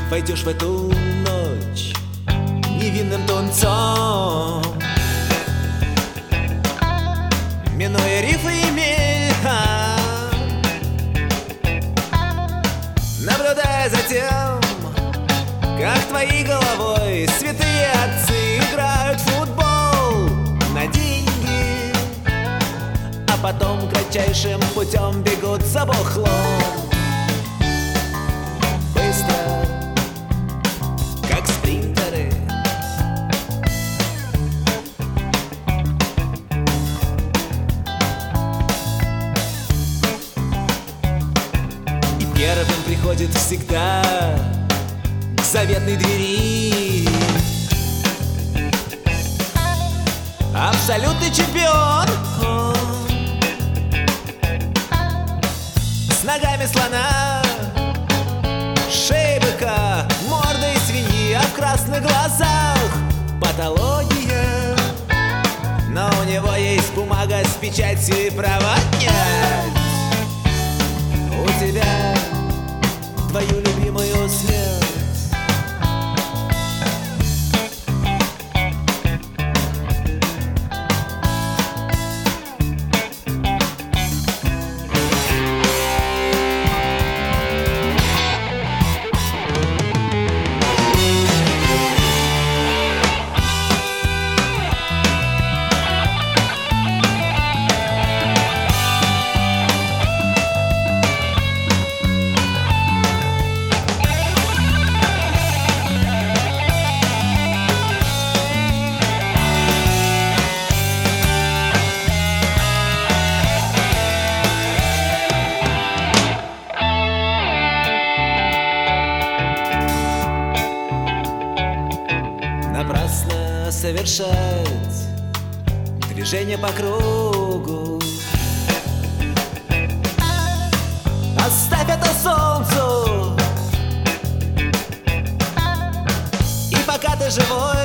войдешь в эту ночь невинным тунцом, минуя рифы и мель, наблюдая за тем, как твоей головой святые отцы играют в футбол на деньги, а потом кратчайшим путем бегут за бухлом. Быстро, как спринтеры. И первым приходит всегда к заветной двери абсолютный чемпион с ногами слона, шеей быка, мордой свиньи, а в красных глазах патология. Но у него есть бумага с печатью и права нет. У тебя твою любимую смерть. Напрасно совершать движение по кругу. Оставь это солнцу. И пока ты живой,